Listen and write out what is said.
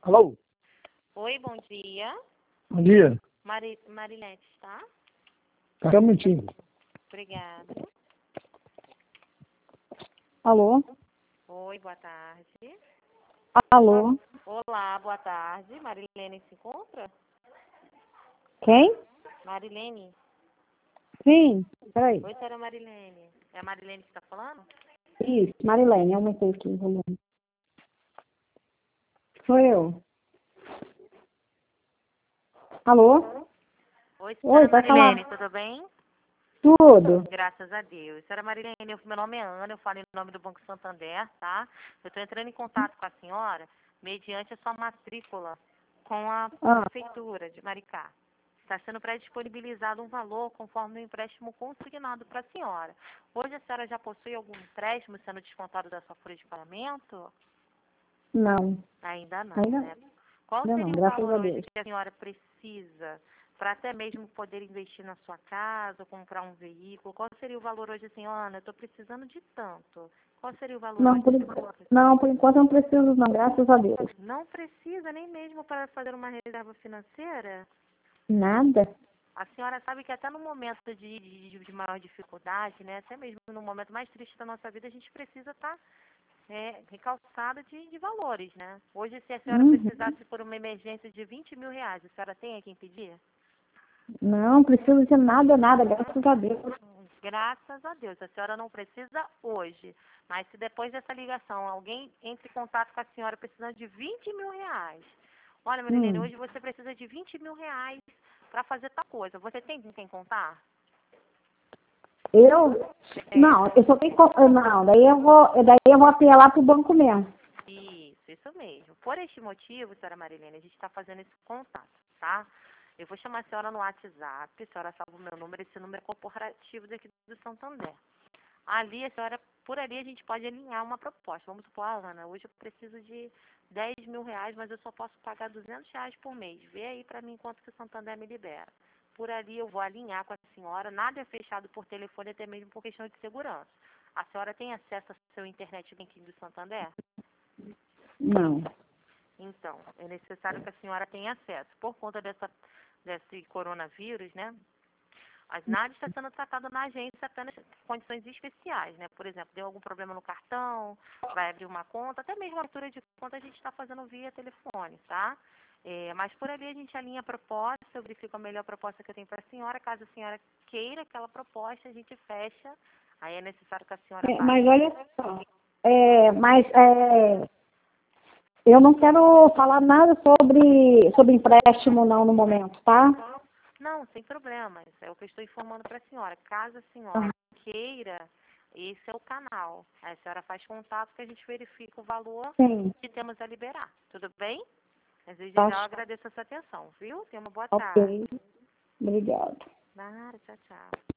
Alô? Oi, bom dia. Bom dia. Marilete, tá? Só um minutinho. Obrigada. Alô? Oi, boa tarde. Alô? Olá, boa tarde. Marilene se encontra? Quem? Marilene. Sim, peraí. Oi, senhora Marilene. É a Marilene que está falando? Isso, Marilene, aumentei aqui o volume. Sou eu. Alô? Oi, senhora Oi, pode Marilene, falar. tudo bem? Tudo. Graças a Deus. Senhora Marilene, meu nome é Ana, eu falo em nome do Banco Santander, tá? Eu estou entrando em contato com a senhora mediante a sua matrícula com a Prefeitura de Maricá. Está sendo pré-disponibilizado um valor conforme o empréstimo consignado para a senhora. Hoje a senhora já possui algum empréstimo sendo descontado da sua folha de pagamento? Não. Ainda não, Ainda né? Qual não, seria o graças valor a hoje Deus. que a senhora precisa para até mesmo poder investir na sua casa, comprar um veículo? Qual seria o valor hoje, assim, Ana? Eu estou precisando de tanto. Qual seria o valor Não, hoje? por enquanto eu não preciso não, graças a Deus. Não precisa nem mesmo para fazer uma reserva financeira? Nada? A senhora sabe que até no momento de maior dificuldade, né, até mesmo no momento mais triste da nossa vida, a gente precisa estar recalçada de valores, né? Hoje, se a senhora precisasse por uma emergência de 20 mil reais, a senhora tem a quem pedir? Não preciso de nada, graças a Deus. Graças a Deus, a senhora não precisa hoje. Mas se depois dessa ligação alguém entre em contato com a senhora precisando de 20 mil reais, olha, Marilene, hoje você precisa de 20 mil reais para fazer tal coisa. Você tem com quem contar? Eu? Não, eu só tenho. Não, daí eu vou apelar pro banco mesmo. Isso mesmo. Por este motivo, senhora Marilene, a gente está fazendo esse contato, tá? Eu vou chamar a senhora no WhatsApp, a senhora salva o meu número, esse número é corporativo daqui do Santander. Ali, a senhora, por ali a gente pode alinhar uma proposta. Vamos supor, Ana, hoje eu preciso de 10 mil reais, mas eu só posso pagar 200 reais por mês. Vê aí para mim quanto que o Santander me libera. Por ali eu vou alinhar com a senhora, nada é fechado por telefone, até mesmo por questão de segurança. A senhora tem acesso ao seu internet banking do Santander? Não. Então, é necessário que a senhora tenha acesso. Por conta desse coronavírus, né? Nada está sendo tratado na agência, apenas condições especiais, né? Por exemplo, deu algum problema no cartão, vai abrir uma conta, até mesmo a abertura de conta a gente está fazendo via telefone, tá? Mas por ali a gente alinha a proposta, eu verifico a melhor proposta que eu tenho para a senhora. Caso a senhora queira aquela proposta, a gente fecha. Aí é necessário que a senhora pague. Mas olha só. Eu não quero falar nada sobre empréstimo não no momento, tá? Não, sem problemas. É o que eu estou informando para a senhora. Caso a senhora queira, esse é o canal. Aí a senhora faz contato que a gente verifica o valor Sim. que temos a liberar. Tudo bem? Mas desde Tá. já eu agradeço a sua atenção, viu? Tenha uma boa Ok. tarde. Obrigada. Nada, tchau, tchau.